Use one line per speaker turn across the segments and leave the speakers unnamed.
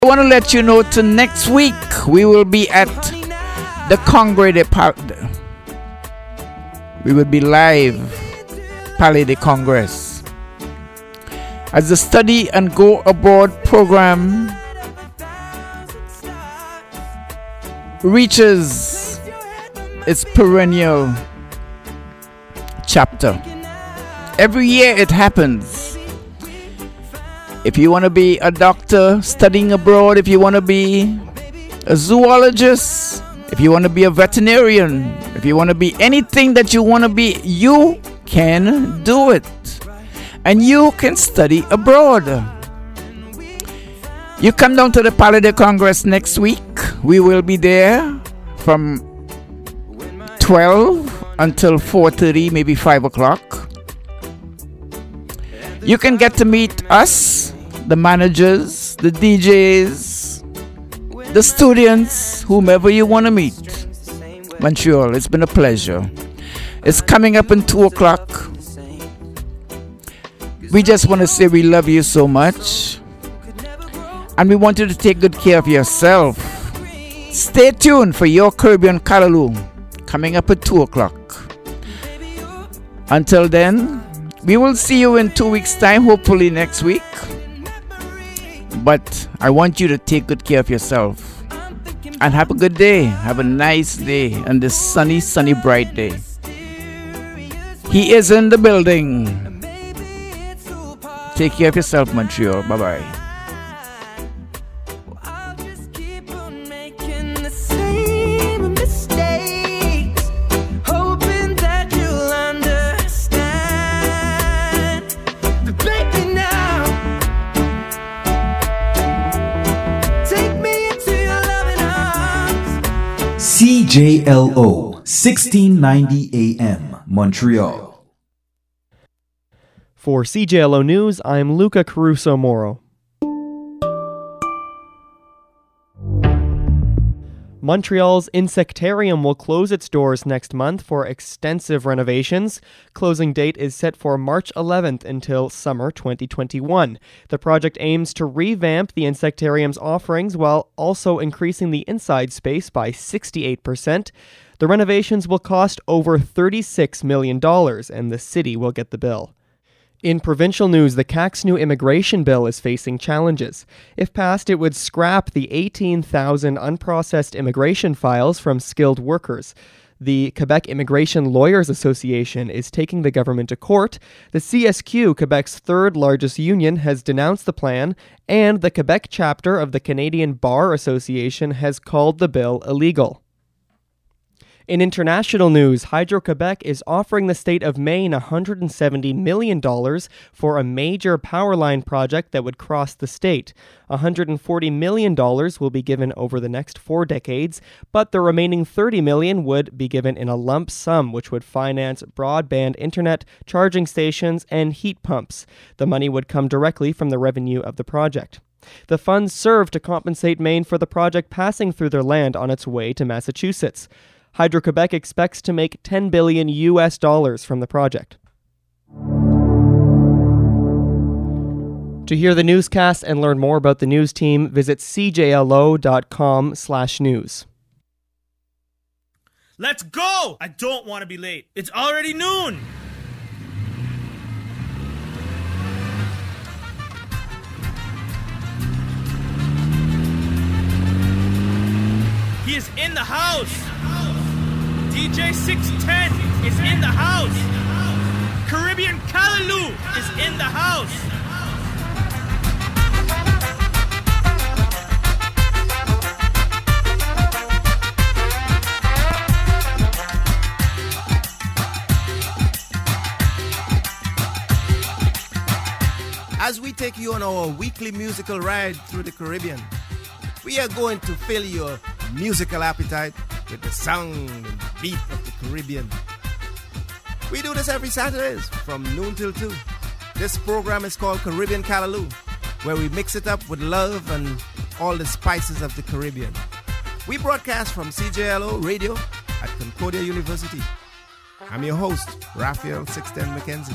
I want to let you know to next week we will be at the Congrès de we will be live Palais de Congrès as the Study and Go Abroad program reaches its perennial chapter. Every year it happens. If you want to be a doctor studying abroad, if you want to be a zoologist, if you want to be a veterinarian, if you want to be anything that you want to be, you can do it. And you can study abroad. You come down to the Palais de Congrès next week. We will be there from 12 until 4:30, maybe 5 o'clock. You can get to meet us, the managers, the DJs, the students, whomever you want to meet. Montreal, it's been a pleasure. It's coming up in 2 o'clock. We just want to say we love you so much. And we want you to take good care of yourself. Stay tuned for your Caribbean Callaloo coming up at 2 o'clock. Until then, we will see you in 2 weeks' time, hopefully next week. But I want you to take good care of yourself. And have a good day. Have a nice day on this sunny, bright day. He is in the building. Take care of yourself, Montreal. Bye-bye.
CJLO 1690 AM, Montreal.
For CJLO News, I'm Luca Caruso Moro. Montreal's Insectarium will close its doors next month for extensive renovations. Closing date is set for March 11th until summer 2021. The project aims to revamp the Insectarium's offerings while also increasing the inside space by 68%. The renovations will cost over $36 million, and the city will get the bill. In provincial news, the CAQ's new immigration bill is facing challenges. If passed, it would scrap the 18,000 unprocessed immigration files from skilled workers. The Quebec Immigration Lawyers Association is taking the government to court. The CSQ, Quebec's third largest union, has denounced the plan, and the Quebec chapter of the Canadian Bar Association has called the bill illegal. In international news, Hydro-Quebec is offering the state of Maine $170 million for a major power line project that would cross the state. $140 million will be given over the next 4 decades, but the remaining $30 million would be given in a lump sum, which would finance broadband internet, charging stations, and heat pumps. The money would come directly from the revenue of the project. The funds serve to compensate Maine for the project passing through their land on its way to Massachusetts. Hydro-Quebec expects to make $10 billion from the project. To hear the newscast and learn more about the news team, visit cjlo.com/news.
Let's go! I don't want to be late. It's already noon! He is in the house! DJ 610 is in the house. Caribbean Callaloo is in the house.
As we take you on our weekly musical ride through the Caribbean, we are going to fill your musical appetite with the sound and beat of the Caribbean. We do this every Saturdays from noon till 2. This program is called Caribbean Callaloo, where we mix it up with love and all the spices of the Caribbean. We broadcast from CJLO Radio at Concordia University. I'm your host, Raphael 610 McKenzie.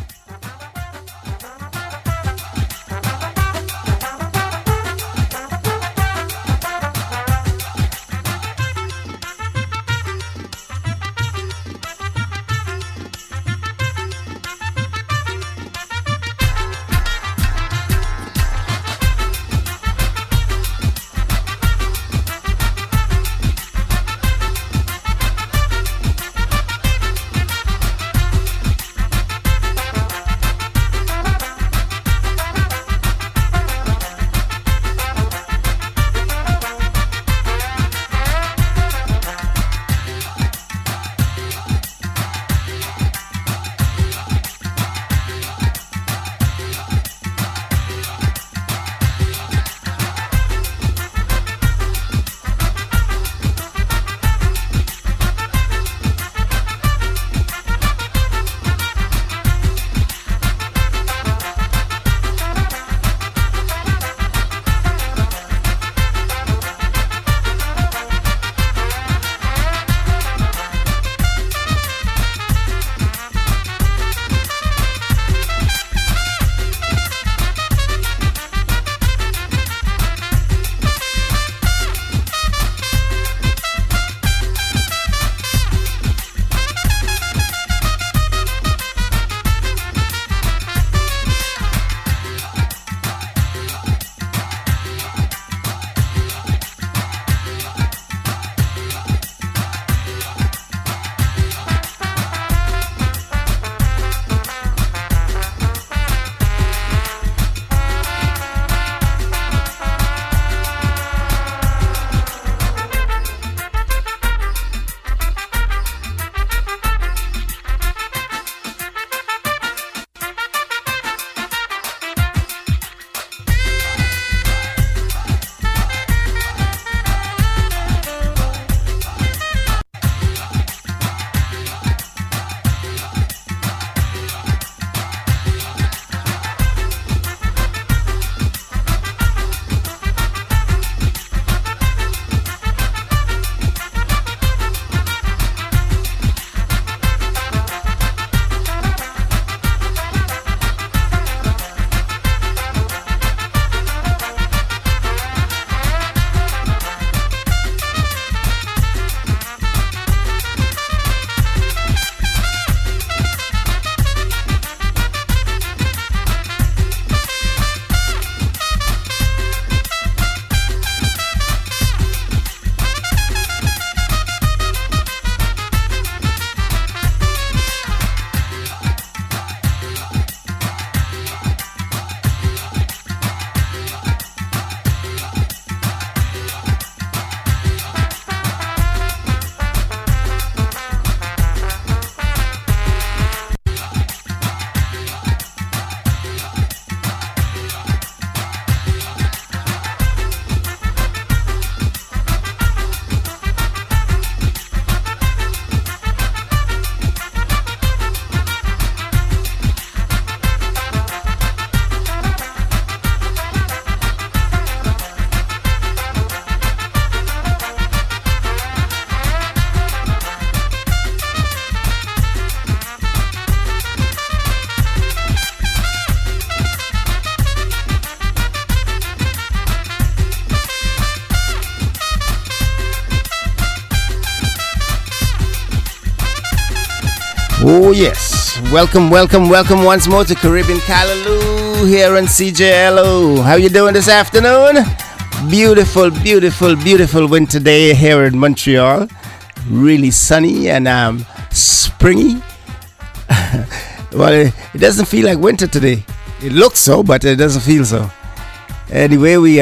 Oh yes, welcome once more to Caribbean Callaloo here on CJLO. How you doing this afternoon? Beautiful winter day here in Montreal. Really sunny and springy. Well, it doesn't feel like winter today. It looks so, but it doesn't feel so. Anyway, we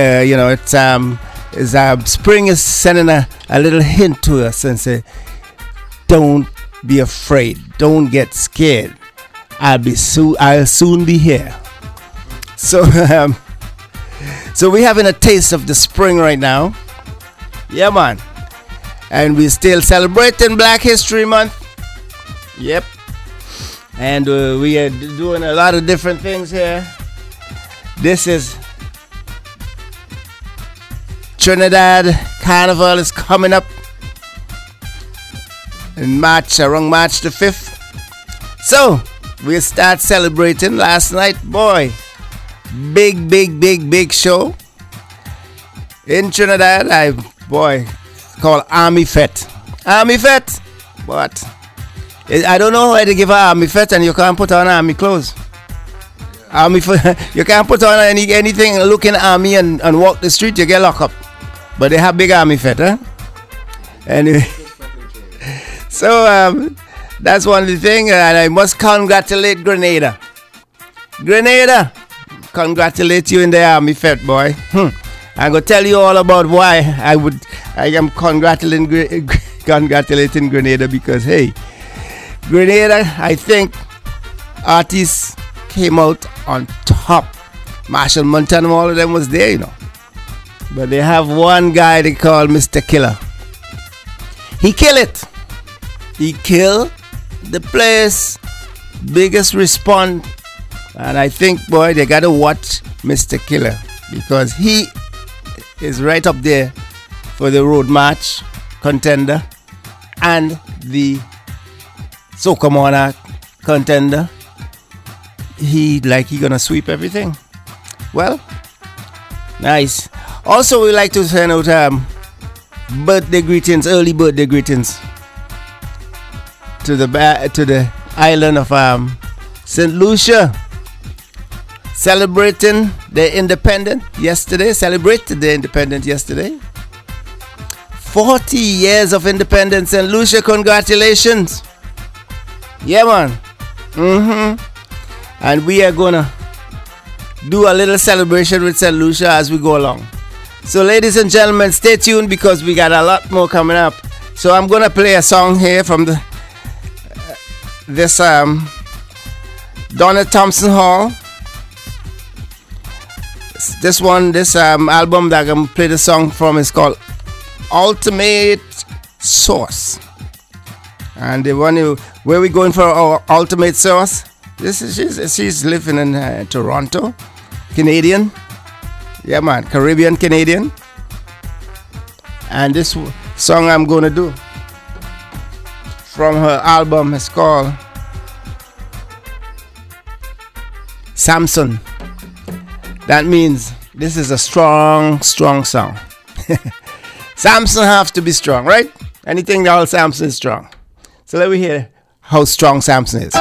spring is sending a little hint to us and say, don't be afraid. Don't get scared. I'll soon be here. So we're having a taste of the spring right now. Yeah, man. And we're still celebrating Black History Month. Yep. And we are doing a lot of different things here. This is Trinidad Carnival is coming up in March, around March the 5th. So, we start celebrating last night, boy. Big show. In Trinidad, called Army Fete. Army Fete? What? I don't know why they give an Army Fete and you can't put on army clothes. Army you can't put on anything looking army and walk the street, you get locked up. But they have big Army Fete, huh? Anyway. So that's one of the things, and I must congratulate Grenada. Grenada, congratulate you in the Army Fete, boy. I'm gonna tell you all about why I am congratulating Grenada, because hey, Grenada, I think artists came out on top. Marshall Montana, all of them was there, you know. But they have one guy they call Mr. Killer. He kill it. He killed the place. Biggest response. And I think, boy, they got to watch Mr. Killer, because he is right up there for the Road March contender and the Soca Monarch contender. He gonna sweep everything. Well, nice. Also, we like to send out birthday greetings, early birthday greetings to the island of St. Lucia, celebrating their independence yesterday. 40 years of independence, St. Lucia, congratulations. Yeah, man. And we are gonna do a little celebration with St. Lucia as we go along. So ladies and gentlemen, stay tuned, because we got a lot more coming up. So I'm gonna play a song here from this Donna Thompson Hall. This album that I'm gonna play the song from is called Ultimate Source. And the one where we going for our Ultimate Source? She's living in Toronto, Canadian. Yeah, man, Caribbean Canadian. And this song I'm gonna do from her album is called Samson. That means this is a strong song. Samson have to be strong, right? Anything that all Samson is strong. So let me hear how strong Samson is.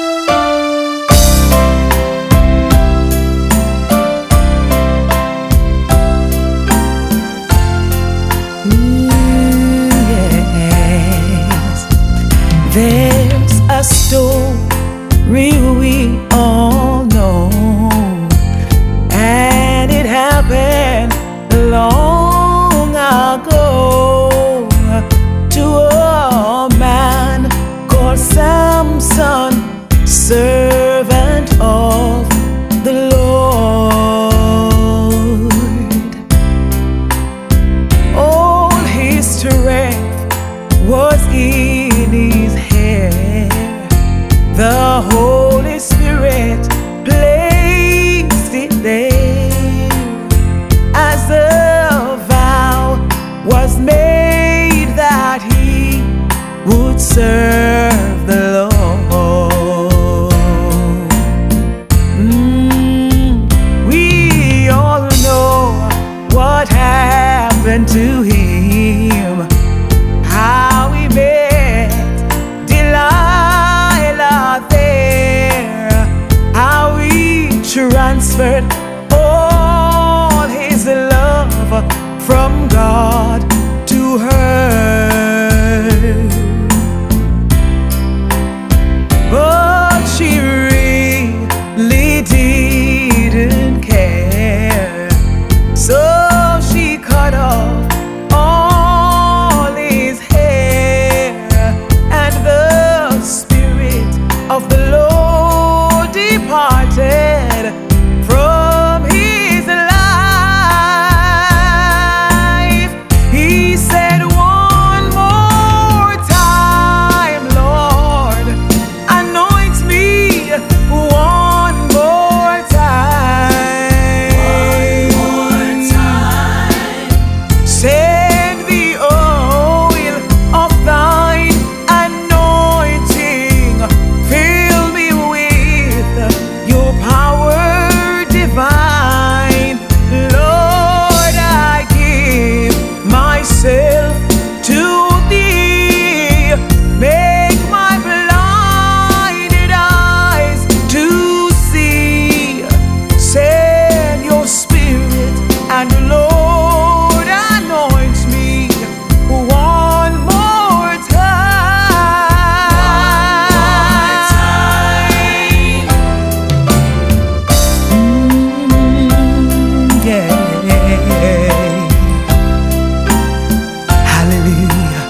There's a story we all know, and it happened long ago to a man called Samson, servant of the Lord. All his strength was in his hair. The Holy Spirit placed it there, as a vow was made that he would serve the Lord. We all know what happened to him, how he met Delilah. whispered all his love from God to her, but she really didn't care, so she cut off all his hair, and the Spirit of the Lord departed from his life. He said one more time, Lord, anoint me one more time. One more time. Send the oil of thine anointing. Fill me with your power divine. Lord, I give myself to thee. Make my blinded eyes to see. Send your Spirit, and Lord, anoint me one more time. Yeah. Hallelujah.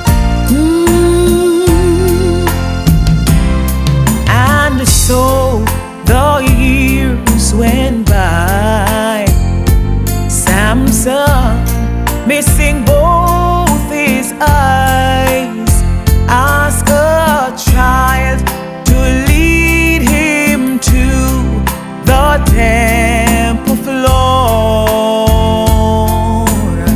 And so the years went by. Samson, missing both his eyes, asked a child to lead him to the temple floor.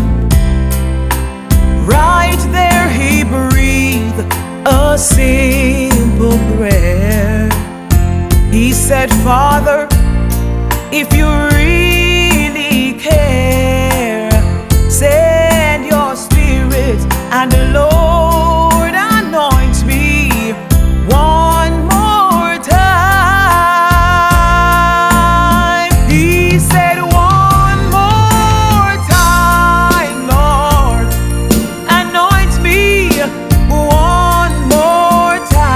Right there he breathed a simple prayer. He said, Father, if you really care, send your Spirit, and the Lord anoint me one more time. He said one more time, Lord, anoint me one more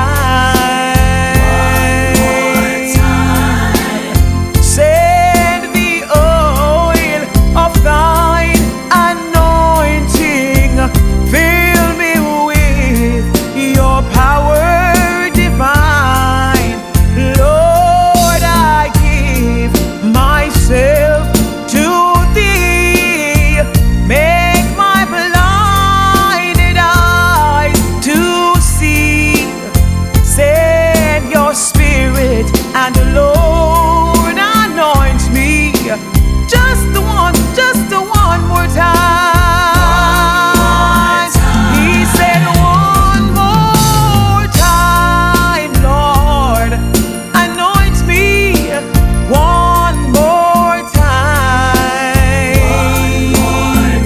time. Send the oil of thine anointing. Fill me with your power divine. Lord, I give myself to thee. Make my blinded eyes to see. Send your Spirit, and the Lord anoint me. Just the one more time. He said one more time, Lord, anoint me one more time.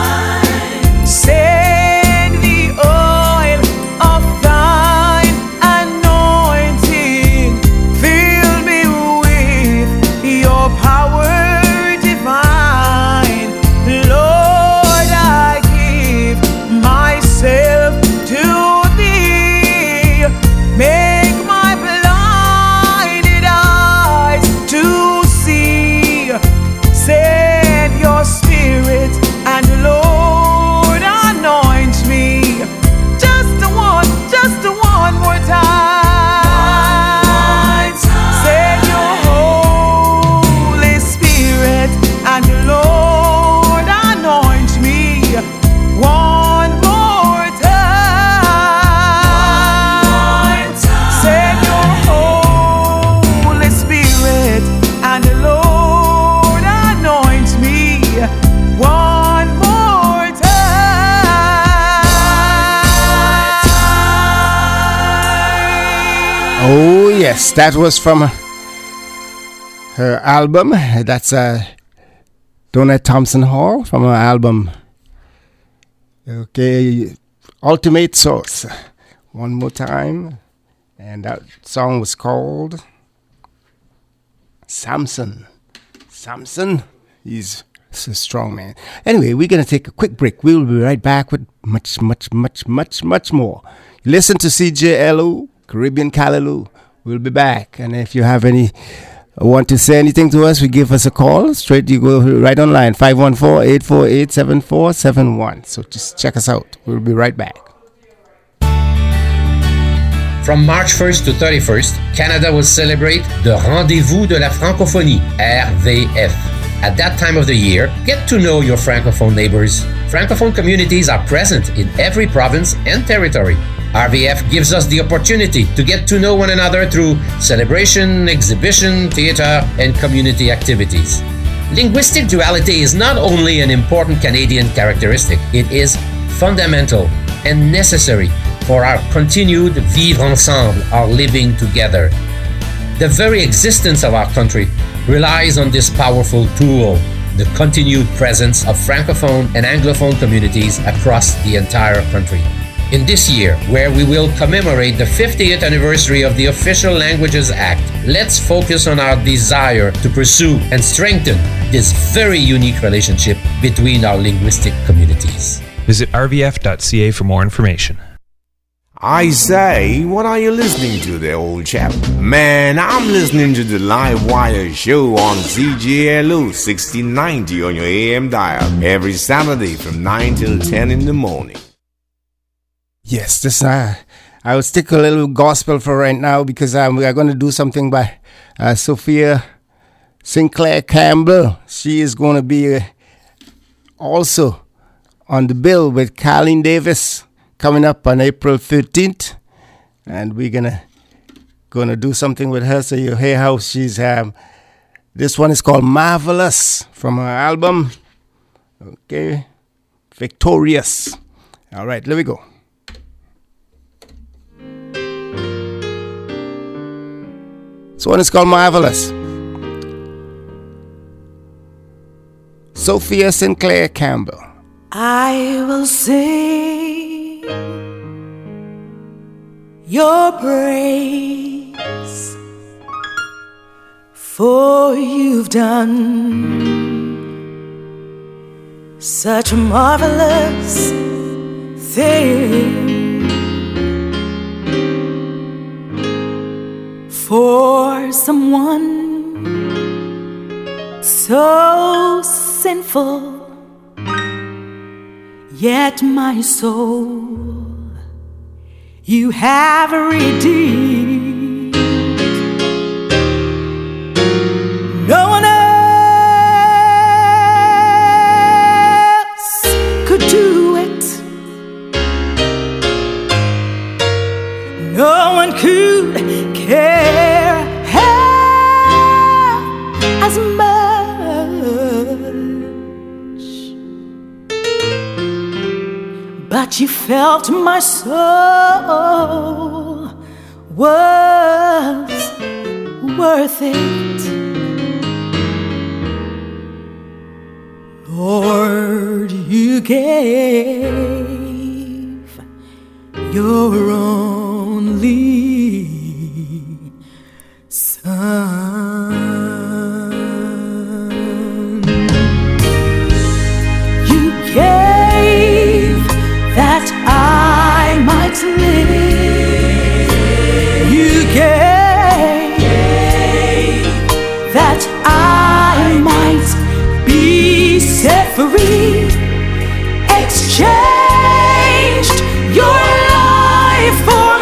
Send the oil of thine anointing. Fill me with your power divine. Lord, I give myself to thee. Make my blinded eyes to see. Send your Spirit, and Lord, anoint me. Just the one more time. Send your Holy Spirit, and Lord, anoint me one more time. Send your Holy Spirit, and Lord, anoint me one more time.
Oh, yes, that was from her album. That's Donette Thompson Hall from her album. Okay, Ultimate Source. One more time. And that song was called Samson. Samson. He's a strong man. Anyway, we're going to take a quick break. We will be right back with much more. Listen to CJLO, Caribbean Callaloo. We'll be back. And if you have want to say anything to us, give us a call. Straight, you go right online, 514-848-7471. So just check us out. We'll be right back.
From March 1st to 31st, Canada will celebrate the Rendez-vous de la Francophonie, RVF. At that time of the year, get to know your Francophone neighbors. Francophone communities are present in every province and territory. RVF gives us the opportunity to get to know one another through celebration, exhibition, theater, and community activities. Linguistic duality is not only an important Canadian characteristic, it is fundamental and necessary for our continued vivre ensemble, our living together. The very existence of our country relies on this powerful tool, the continued presence of Francophone and Anglophone communities across the entire country. In this year, where we will commemorate the 50th anniversary of the Official Languages Act, let's focus on our desire to pursue and strengthen this very unique relationship between our linguistic communities.
Visit rvf.ca for more information.
I say, what are you listening to there, old chap? Man, I'm listening to the Live Wire show on CJLO 1690 on your AM dial every Saturday from 9 till 10 in the morning.
Yes, I will stick a little gospel for right now because we are going to do something by Sophia Sinclair Campbell. She is going to be also on the bill with Colleen Davis coming up on April 13th, and we're gonna do something with her. So you hear how she's this one is called Marvelous from her album, okay, Victorious. All right, let me go. This one is called Marvelous. Sophia Sinclair Campbell.
I will sing your praise, for you've done such a marvelous thing for someone so sinful. Yet my soul you have redeemed. No one else could do it. No one could care as much. But you felt my soul was worth it. Lord, you gave your only Son. You gave that I might live. You gave that I might be set free. Exchanged your life for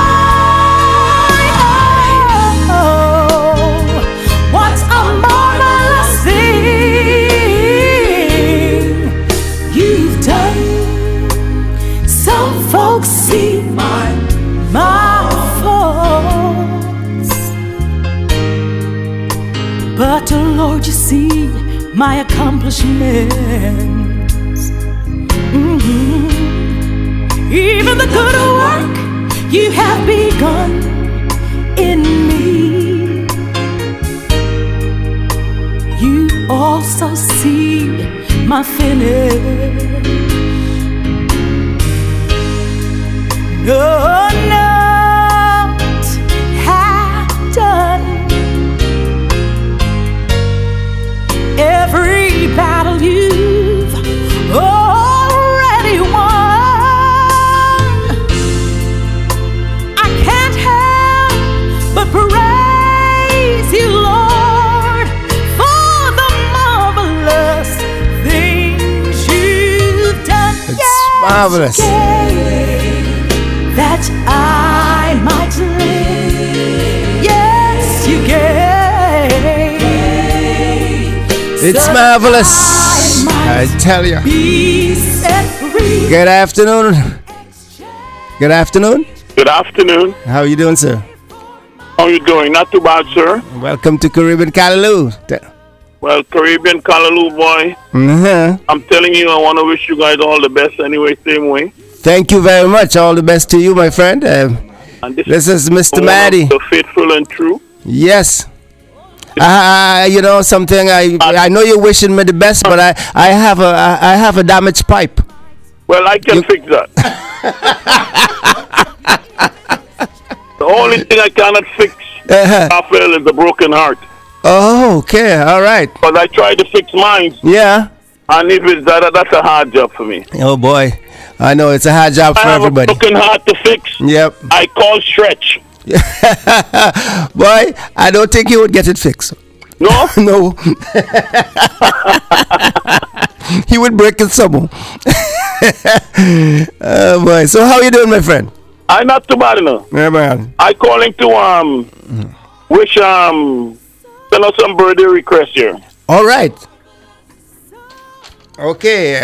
mine. Oh, what a marvelous thing you've done. Some folks see my faults, but Lord, you see my accomplishments. Even the good work you have begun in me, you also see my finish. No, not half done.
Marvelous.
That I might live. Yes, you gave.
It's marvelous. I tell you.
Be set free.
Good afternoon. Good afternoon.
Good afternoon.
How you doing, sir?
How you doing? Not too bad, sir.
Welcome to Caribbean Callaloo.
Well, Caribbean Callaloo, boy.
Uh-huh.
I'm telling you, I want to wish you guys all the best anyway, same way.
Thank you very much. All the best to you, my friend.
And
this is Mr. Maddie.
The faithful and true.
Yes. You know something. I know you're wishing me the best, but I have a damaged pipe.
Well, I can fix that. The only thing I cannot fix, Raphael, is a broken heart.
Oh, okay, all right.
But I tried to fix mine.
Yeah.
And if it's that's a hard job for me.
Oh boy, I know it's a hard job for everybody.
I have a broken heart to fix.
Yep.
I call Stretch.
Boy, I don't think you would get it fixed.
No?
No. He would break it somewhere. Oh boy. So how you doing, my friend?
I'm not too bad enough.
Yeah, man.
I calling to wish send us some birthday requests here.
All right. Okay.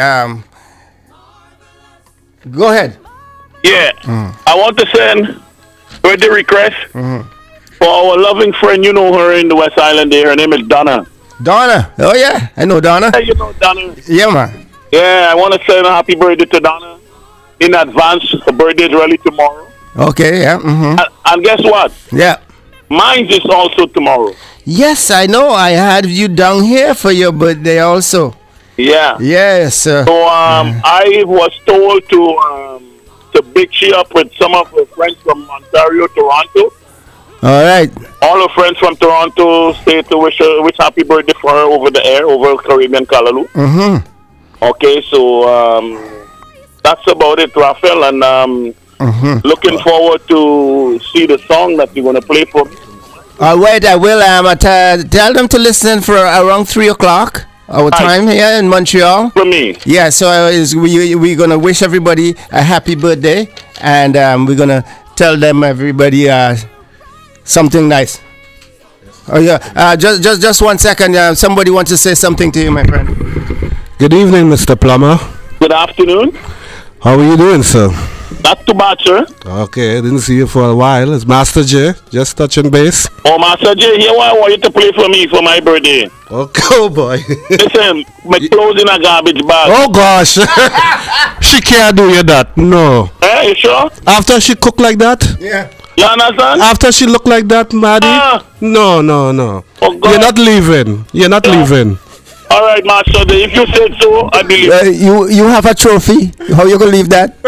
Go ahead.
Yeah. I want to send birthday request for our loving friend. You know her in the West Island there. Her name is Donna.
Donna. Oh yeah, I know Donna.
Yeah, you know Donna.
Yeah, man.
Yeah, I want to send a happy birthday to Donna in advance. Her birthday is really tomorrow.
Okay. Yeah.
And guess what?
Yeah.
Mine is also tomorrow.
Yes, I know. I had you down here for your birthday also.
Yeah.
Yes.
So I was told to big she up with some of her friends from Ontario, Toronto.
All right.
All her friends from Toronto say to wish happy birthday for her over the air, over Caribbean Callaloo. Okay, so that's about it, Raphael, and looking forward to see the song that you're going to play for me.
Wait, I will tell them to listen for around 3 o'clock our time here in Montreal.
For me.
Yeah, so we're going to wish everybody a happy birthday, and we're going to tell them everybody something nice. Oh yeah, just 1 second. Somebody wants to say something to you, my friend.
Good evening, Mr. Plummer.
Good afternoon.
How are you doing, sir?
Not too bad, sir.
Okay, I didn't see you for a while. It's Master J, just touching base.
Oh, Master J, here I want you to play for me for my birthday.
Okay, oh boy.
Listen, my clothes in a garbage bag.
Oh gosh, she can't do you that. No.
You sure?
After she cook like that?
Yeah.
You understand?
After she look like that, Maddie? No.
Oh, God.
You're not leaving. Leaving.
All right, Master J, if you said so, I believe.
You have a trophy. How you gonna leave that?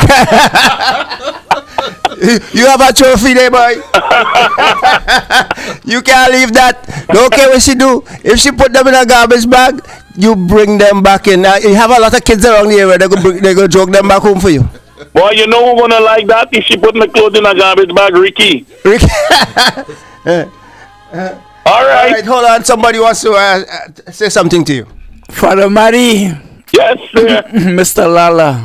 You have a trophy there, boy. You can't leave that. Don't care what she do. If she put them in a garbage bag, you bring them back in. You have a lot of kids around here where they go jog them back home for you.
Boy, you know who's gonna like that if she put my clothes in a garbage bag? Ricky. All right,
hold on. Somebody wants to say something to you.
Father Maddie.
Yes, sir.
Mr. Lala.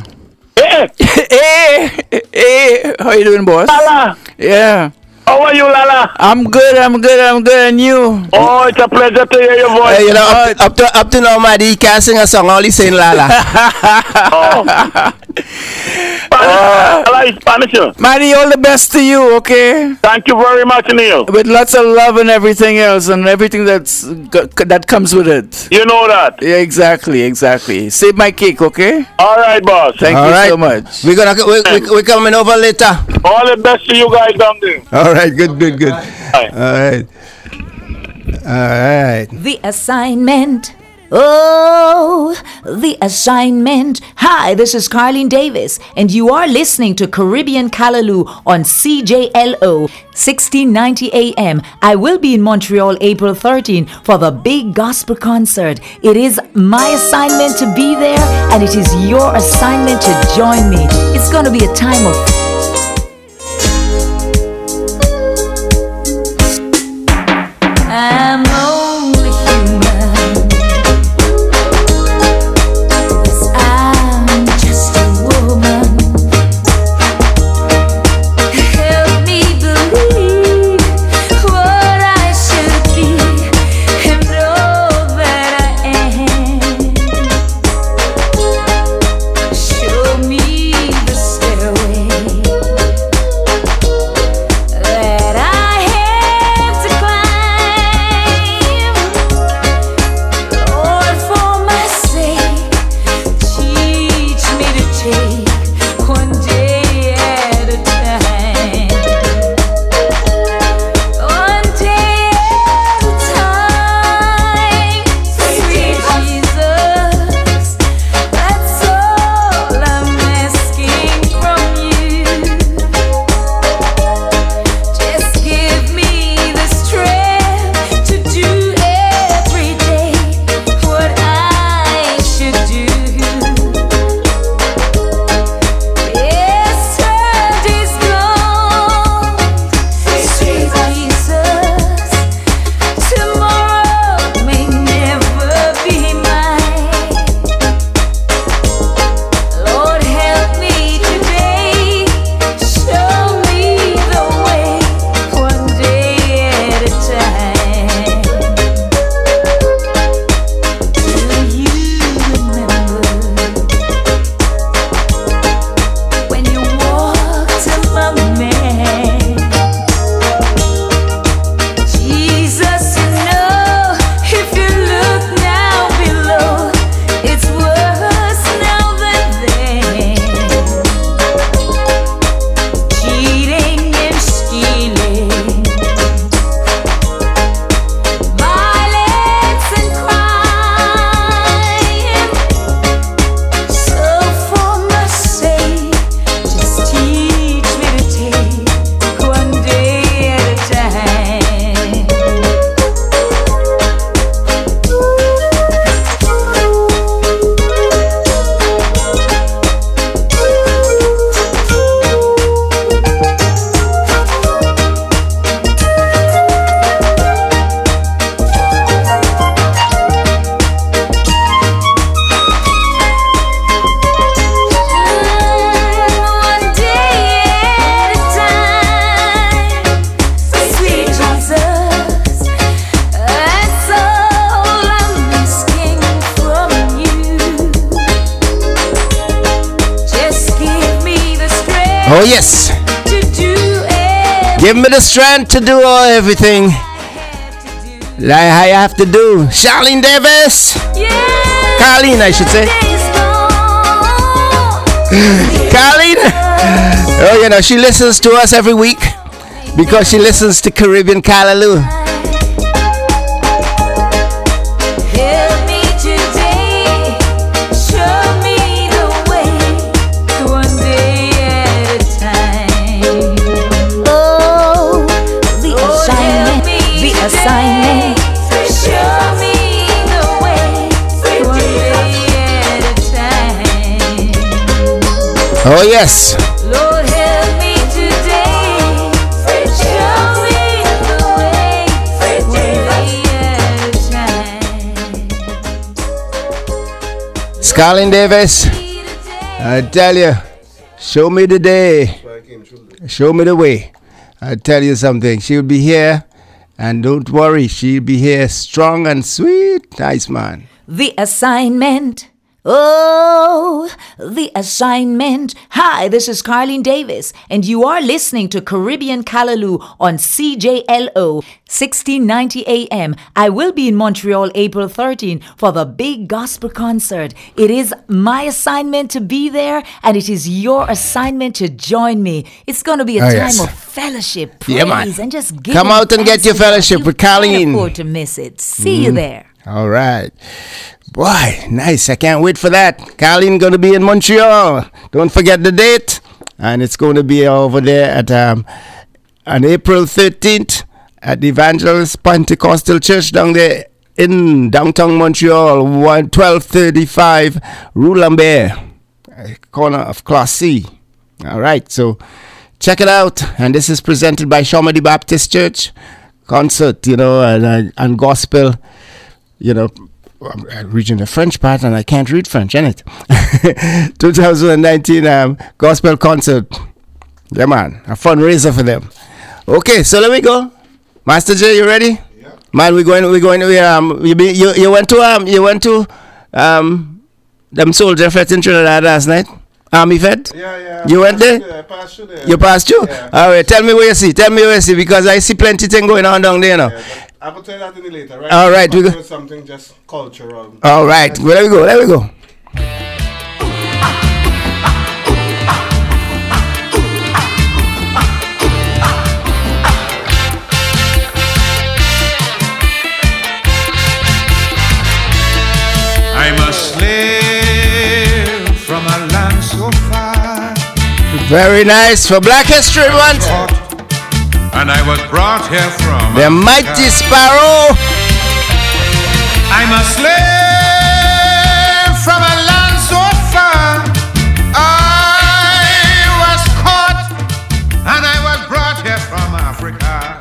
Hey, how you doing, boss?
Lala.
Yeah.
How are you, Lala?
I'm good, and you?
Oh, it's a pleasure to hear your voice.
You know, up to now, Maddie, he can't sing a song, all he's saying Lala.
Spanish.
Maddie, all the best to you, okay?
Thank you very much, Neil.
With lots of love and everything else, and everything that comes with it.
You know that.
Yeah, exactly. Save my cake, okay?
All right, boss.
Thank you so much.
We're coming over later.
All the best to you guys down there.
All right, good. All right.
The assignment. Oh, the assignment. Hi, this is Carlene Davis, and you are listening to Caribbean Callaloo on CJLO 1690 AM. I will be in Montreal April 13 for the big gospel concert. It is my assignment to be there, and it is your assignment to join me. It's going to be a time of I'm only human. 'Cause I'm just a woman.
Oh yes. Give me the strength to do everything like I have to do. Charlene Davis. Carlene, I should say. Carlene. Oh, you know, she listens to us every week because she listens to Caribbean Callaloo.
Assignment. Show me the way. One day at a time.
Oh yes.
Lord help me today. Show me the way. One day at a time.
Scarlett Davis, I tell you, show me the day. Show me the way. I tell you something. She'll be here. And don't worry, she'll be here strong and sweet. Nice man.
The assignment. Oh, the assignment. Hi, this is Carlene Davis, and you are listening to Caribbean Callaloo on CJLO 1690 AM. I will be in Montreal April 13 for the big gospel concert. It is my assignment to be there, and it is your assignment to join me. It's going to be a time of fellowship, praise, and just give
come out and get your fellowship with Carlene.
Can't afford to miss it. See you there.
All right. Boy, nice. I can't wait for that. Carlene going to be in Montreal. Don't forget the date. And it's going to be over there at on April 13th at the Evangelist Pentecostal Church down there in downtown Montreal, 1235 Rue Lambert, corner of Class C. All right, so check it out. And this is presented by Shomedy Baptist Church. Concert, you know, and gospel, you know. I'm reading the French part and I can't read French, innit? 2019 gospel concert. Yeah, man, a fundraiser for them. Okay, so let me go. Master J, you ready? Yeah. Man, you went to them soldier fete in Trinidad last night. Army Fed?
Yeah.
You went there?
I passed through there.
You passed through?
Yeah.
All right, tell me where you see. Because I see plenty thing going on down there, you know.
Yeah, I will tell you that in the later, right?
All right, we go.
Something just cultural.
All right, well, let me go.
I'm a slave from a land so far.
Very nice for Black History Month.
And I was brought here from
the mighty sparrow.
I'm a slave from a land so far. I was caught and I was brought here from Africa.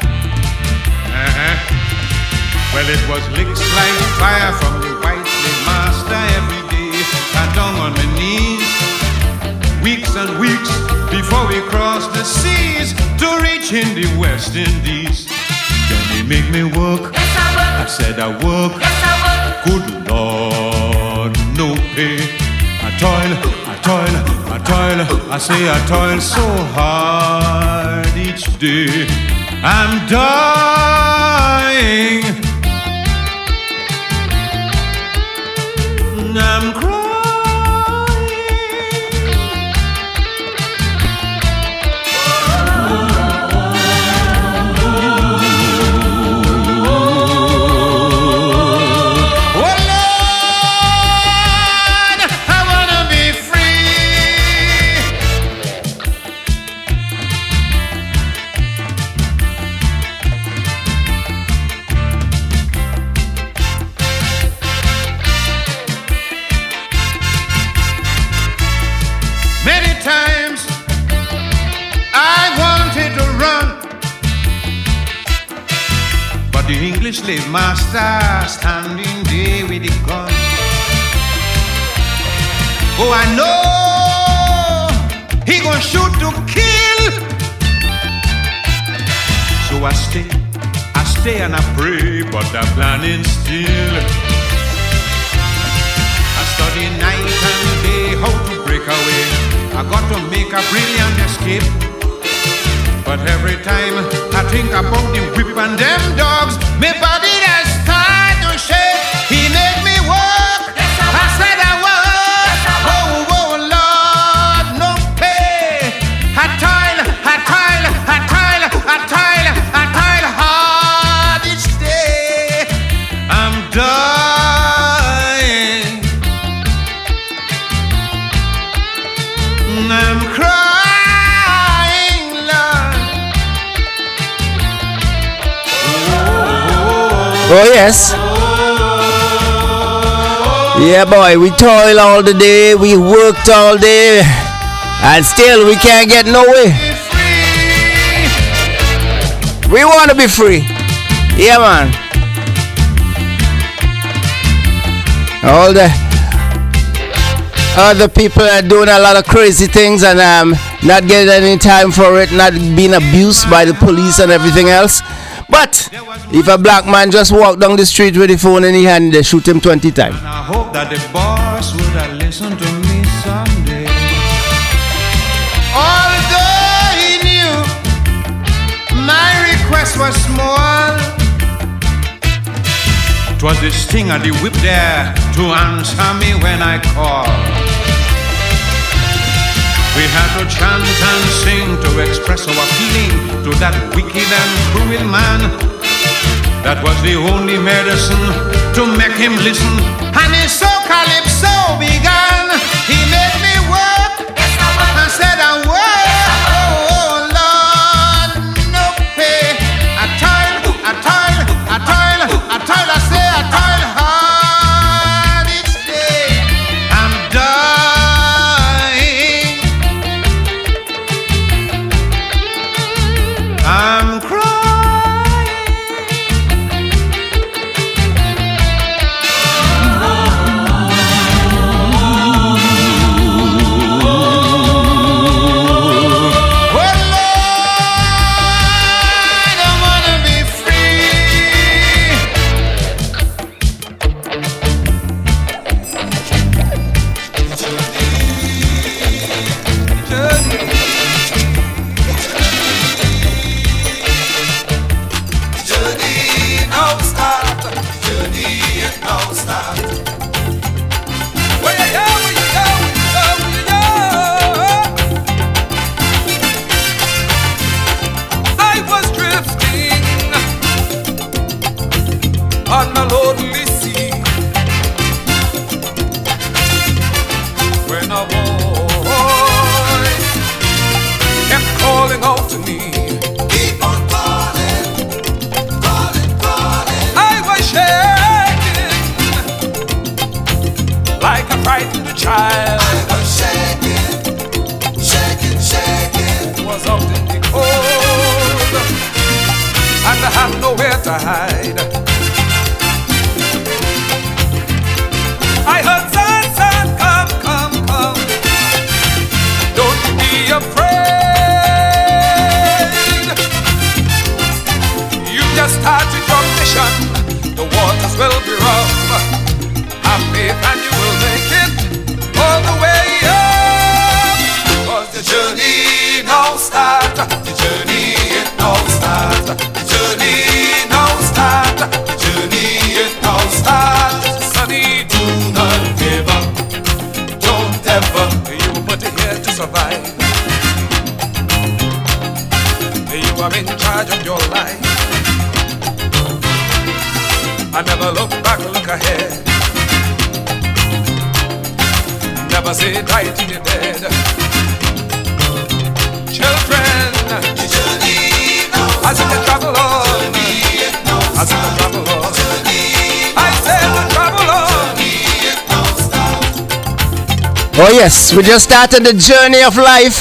Well, it was licks like fire from the white slave master every day. And down on my knees, weeks and weeks before we crossed the seas to reach in the West Indies. Then they make me work. Yes, I said I work. Yes, I work. Good Lord, no pay. I toil. I say I toil so hard each day. I'm dying. I'm crying. The English slave master standing there with the gun. Oh, I know he gonna shoot to kill. So I stay and I pray, but I'm planning still. I study night and day how to break away. I got to make a brilliant escape. But every time I think about the whip and them dogs, my body does start to shake. He made me work, I said I work. Oh, oh, Lord, no pay. I toil hard each day. I'm dying. I'm crying, Lord.
Oh yes. Yeah, boy, we toil all the day, we worked all day, and still we can't get nowhere. We want to be free. Yeah, man. All the other people are doing a lot of crazy things and not getting any time for it, not being abused by the police and everything else. But if a black man just walk down the street with the phone in his hand, they shoot him 20 times.
And I hope that the boss would have listened to me someday. Although he knew my request was small, 'twas the sting of the whip there to answer me when I called. We had to chant and sing to express our feeling to that wicked and cruel man. That was the only medicine to make him listen. And his calypso began. He made me work. I said I work. Oh, Lord, no pay. I toil. I say I toil hard each day. I'm dying. I'm crying. Oh Lord, I wanna be free. Journey now start. Journey now start. Where you go? I was drifting on my lonely sea when a voice kept calling out to me. Keep on calling. I was shaking like a frightened child. I was shaking. Was out in the cold, and I had nowhere to hide. I heard son, come. Don't you be afraid. You just started your mission. The waters will be rough. Have faith and you will make it all the way up. 'Cause the journey now start. The journey now start. The journey now start. The journey now start. Sonny, do not give up. Don't ever. You were put here to survive. You are in charge of your life. I never look back, look ahead. Never say die till you're dead. Children, as in the travel on, as in the travel on, I said the travel on.
Oh yes, we just started the journey of life.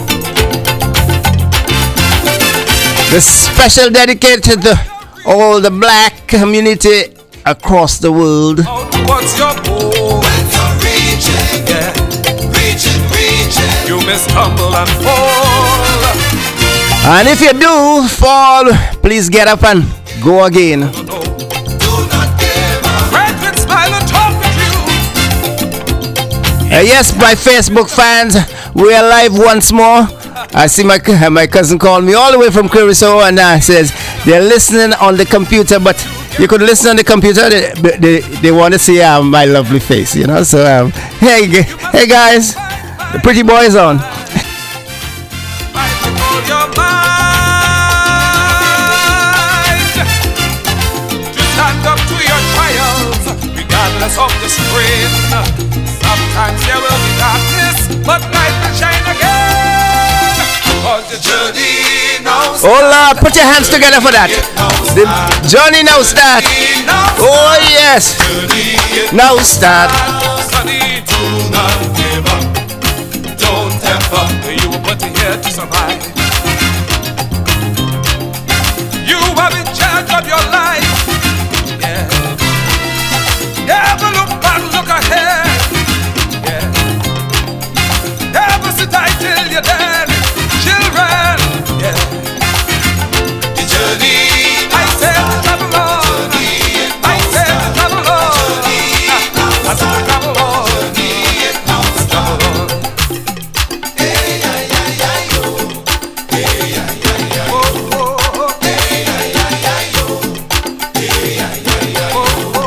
The special dedicated to all the black community across the world.
What's your goal? When you're reaching, yeah, reaching, you may stumble and fall.
And if you do fall, please get up and go again.
Do not give up. Friends will smile and talk with you.
Yes, my Facebook fans, we are live once more. I see my cousin called me all the way from Curacao and says they're listening on the computer, but you could listen on the computer. They want to see my lovely face, you know. So hey guys, the pretty boy is on.
Of the strain. Sometimes there will be darkness, but light will shine again. Cause the journey now starts.
Oh Lord, put your hands together for that. The journey now start. Oh yes. Now start.
Sunny, do not give up. Don't ever. You were put here to survive. You are in charge of your life. Never look back, look ahead. Yeah. Never sit tight till you're dead. Children, yeah. The journey, I said travel on. I said travel on. I said travel on. Travel on. Hey, yeah, yeah, yeah, yo. Hey, yeah, yeah, yeah. Oh, oh, oh. Hey, yeah, yeah, yeah, yo. Hey, yeah, yeah, yeah. Oh, oh.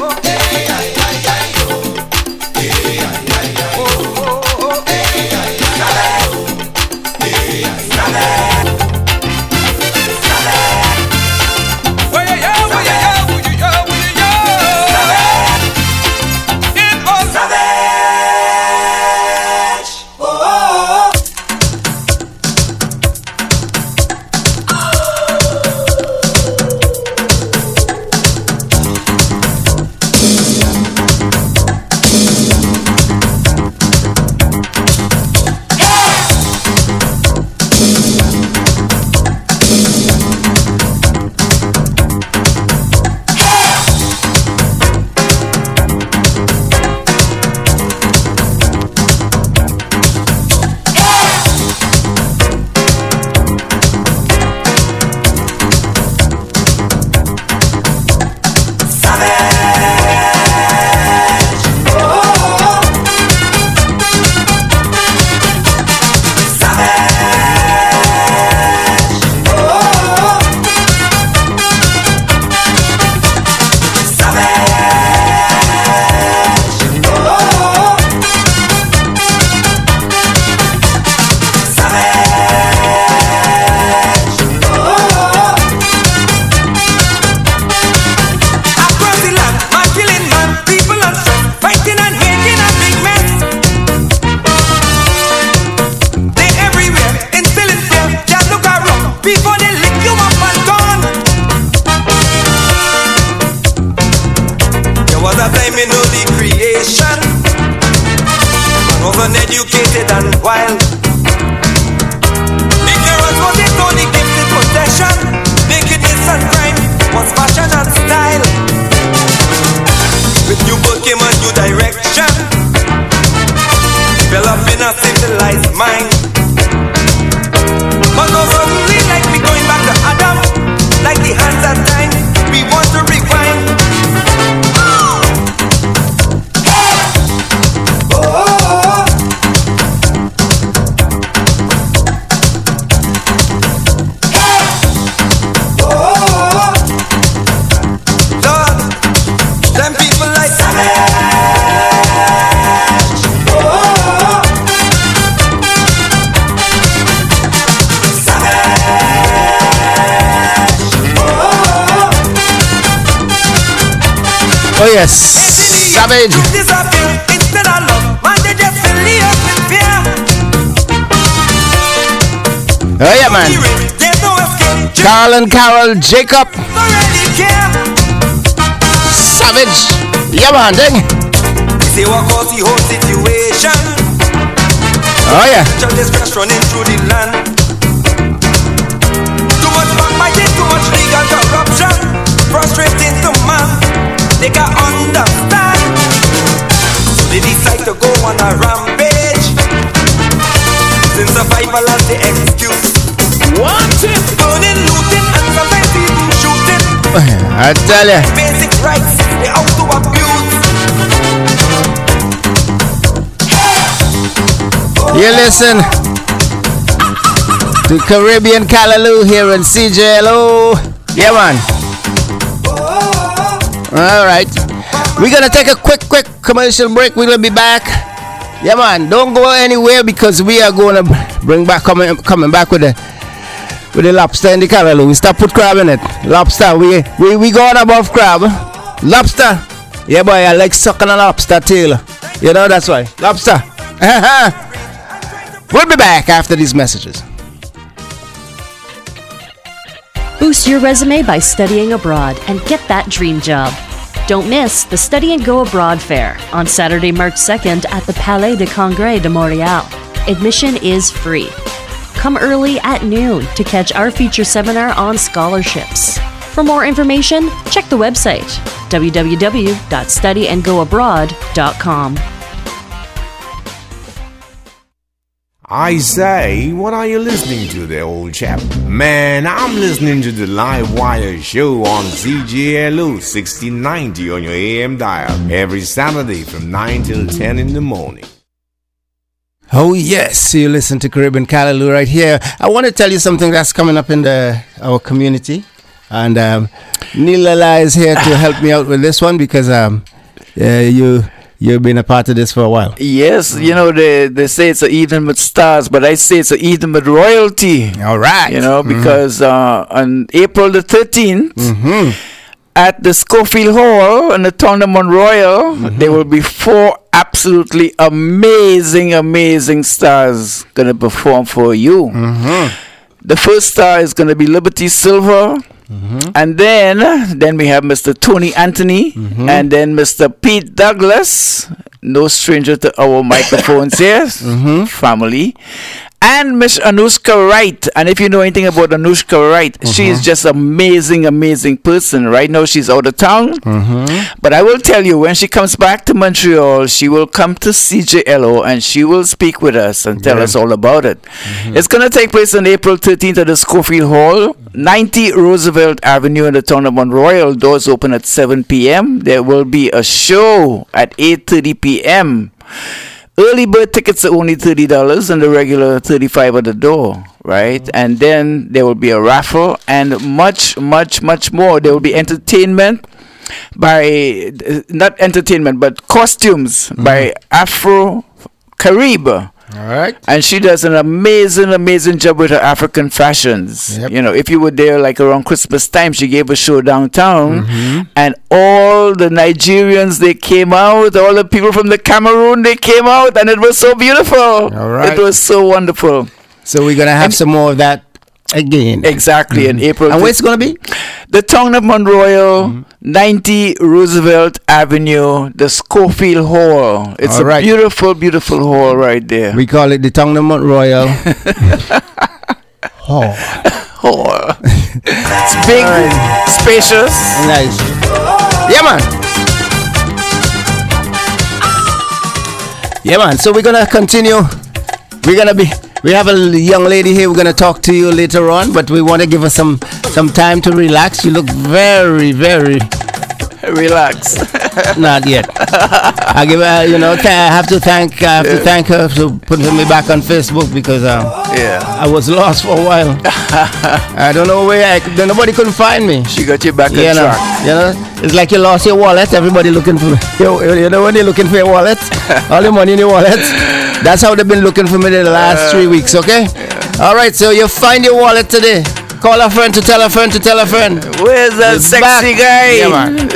Uneducated and wild. Ignorance was its only gifted possession. Nakedness and crime was fashion and style. With new birth came a new direction. Developing a civilized mind. But no suddenly, like we going back to Adam, like the hands of time, we want to rewind.
Oh yes, Savage. Oh yeah, man. Carl and Carol Jacob. Savage. Yeah, man, dang. Oh yeah.
Running through the land. Too much backbiting, too much legal corruption, frustrating to man. They can understand. So they decide to go on a rampage. Since survival as the excuse. Want it? Burning, looting, and sometimes even shooting.
I tell ya.
Basic rights, they out to abuse.
You listen to Caribbean Callaloo here in CJLO. Yeah, man. All right. We're going to take a quick commercial break. We're going to be back. Yeah, man. Don't go anywhere because we are going to bring back, coming back with the lobster in the Callaloo. We stop put crab in it. Lobster. We going above crab. Lobster. Yeah, boy. I like sucking a lobster tail. You know, that's why. Lobster. We'll be back after these messages.
Boost your resume by studying abroad and get that dream job. Don't miss the Study and Go Abroad Fair on Saturday, March 2nd at the Palais de Congrès de Montréal. Admission is free. Come early at noon to catch our feature seminar on scholarships. For more information, check the website www.studyandgoabroad.com.
I say, what are you listening to there, old chap? Man, I'm listening to the Live Wire show on CJLO 1690 on your AM dial every Saturday from 9 till 10 in the morning.
Oh yes, you listen to Caribbean Callaloo right here. I want to tell you something that's coming up in our community, and Neil Lala is here to help me out with this one because you've been a part of this for a while.
Yes, you know, they say it's an evening with stars, but I say it's an evening with royalty.
All right.
You know, because on April the 13th, at the Schofield Hall in the Tournament Royal, there will be 4 absolutely amazing stars going to perform for you. The first star is going to be Liberty Silver. And then we have Mr. Tony Anthony, and then Mr. Pete Douglas, no stranger to our microphones here, family, and Miss Anushka Wright. And if you know anything about Anushka Wright, she is just amazing person. Right now she's out of town, but I will tell you, when she comes back to Montreal, she will come to CJLO and she will speak with us and tell us all about it. It's going to take place on April 13th at the Schofield Hall, 90 Roosevelt Avenue in the Tournament Royal. Doors open at 7 p.m. There will be a show at 8:30 p.m. Early bird tickets are only $30 and the regular $35 at the door, right? And then there will be a raffle and much more. There will be entertainment by, not entertainment, but costumes by Afro Carib.
All right.
And she does an amazing job with her African fashions. You know, if you were there like around Christmas time, she gave a show downtown, and all the Nigerians, they came out, all the people from the Cameroon, they came out, and it was so beautiful.
All right.
It was so wonderful.
So we're going to have some more of that again.
Exactly, in April.
And where it's going to be?
The Tournament Royal, 90 Roosevelt Avenue, the Schofield Hall. It's a beautiful hall right there.
We call it the Tournament Royal Hall.
It's big, spacious.
Nice. Yeah, man. So we're going to continue. We have a young lady here. We're going to talk to you later on, but we want to give her some time to relax. You look very
relaxed.
Not yet. I have to thank her for putting me back on Facebook because I was lost for a while. I don't know where nobody couldn't find me.
She got you back on track.
You know, it's like you lost your wallet. Everybody looking for you know when they're looking for your wallet, all the money in your wallet. That's how they've been looking for me the last 3 weeks. Okay. All right. So you find your wallet today. Call a friend to tell a friend to tell a friend.
Where's that sexy guy?
Yeah, man.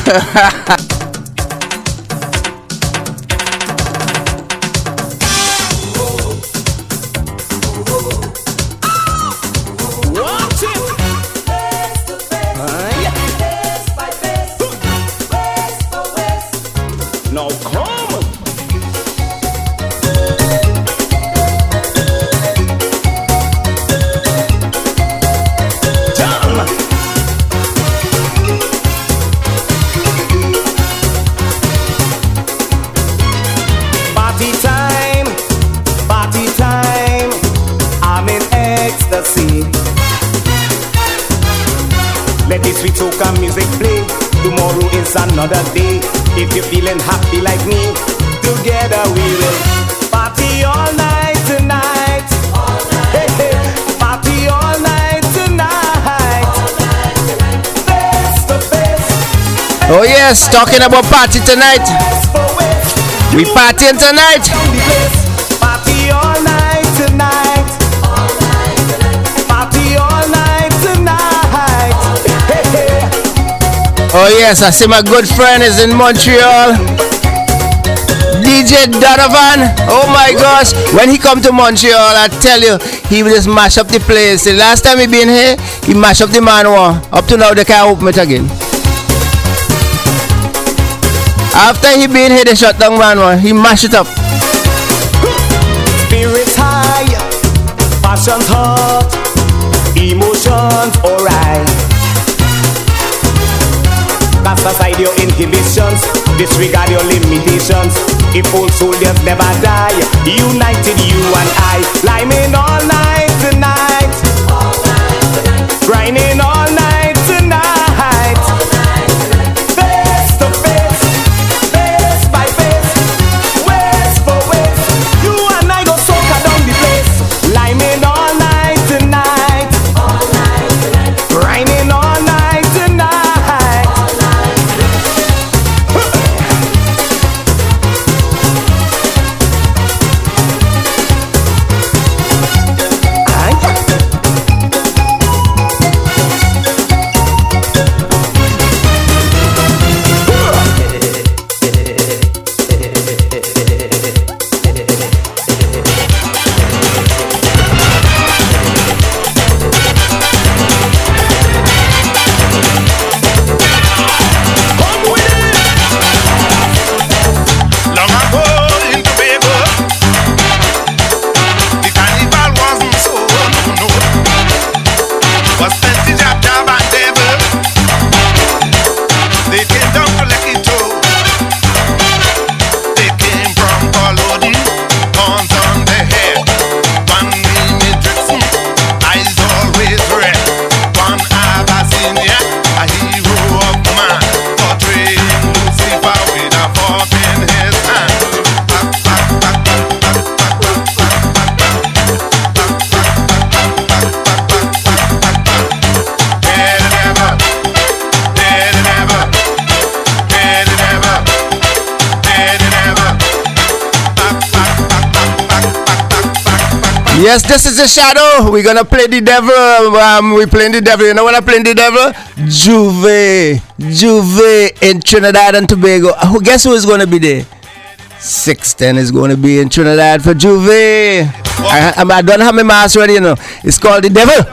Now come. Let the sweet soca music play. Tomorrow is another day. If you're feeling happy like me, together we will party all night.
Oh yes, talking about party tonight. We partying tonight.
Party all night tonight. Party all night tonight. Hey, hey.
Oh yes, I see my good friend is in Montreal. DJ Donovan. Oh my gosh. When he come to Montreal, I tell you, he will just mash up the place. The last time he been here, he mash up the Manoir. Up to now, they can't open it again. After he been here, they shut down Manoir. He mash it up.
Spirits high, passions hot, emotions alright. Cast aside your inhibitions, disregard your limitations. If old soldiers never die, united you and I, climbing all night tonight, grinding all night tonight, face to face, face by face, waist for waist. You and I go soca down the place, climbing all night tonight, grinding all night tonight.
Yes, this is the shadow. We're gonna play the devil. We're playing the devil. You know what I'm playing the devil? Juve in Trinidad and Tobago. Guess who is gonna be there? 610 is gonna be in Trinidad for Juve. I don't have my mask ready, you know. It's called the devil.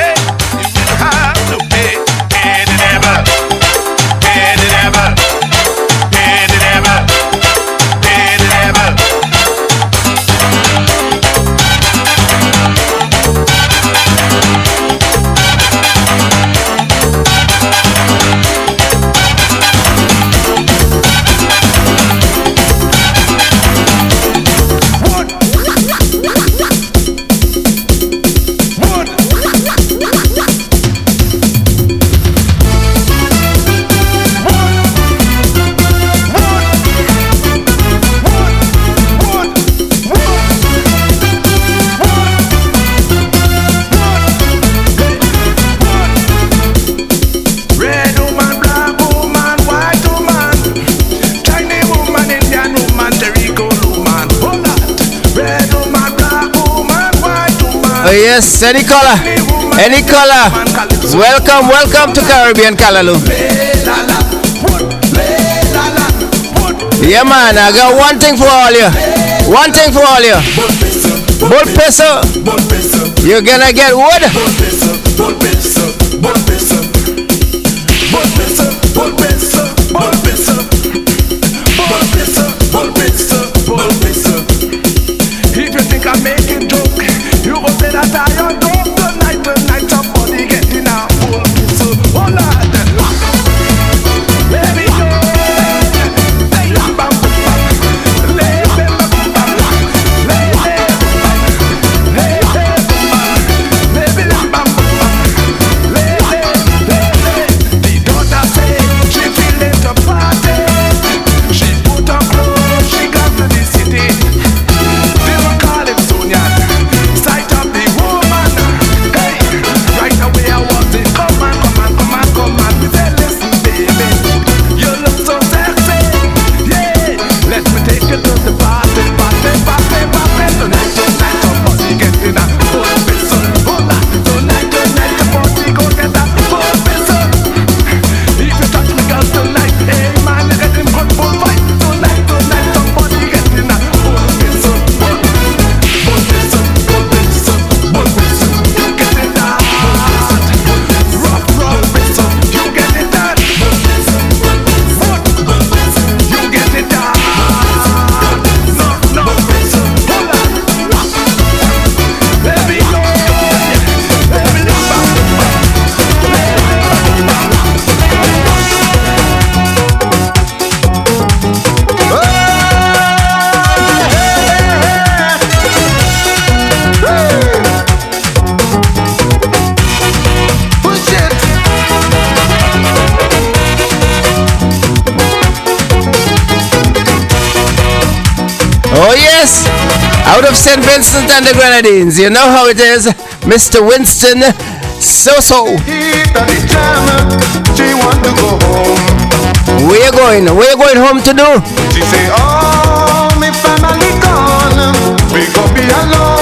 Yes, any color. Welcome to Caribbean Callaloo. Yeah, man, I got one thing for all you. Bull peso. You're gonna get wood.
If you think I'm making joke, you go say that I am dope tonight, somebody getting out. So, oh Lord, baby, the daughter say she feeling to party. She put on clothes, she got to the city. They will call him Sonia. Sight of the woman.
Out of St. Vincent and the Grenadines, you know how it is, Mr. Winston So-So.
She want to go home.
Where you going? Where you going home to do?
She say, oh, me family gone. We go be alone.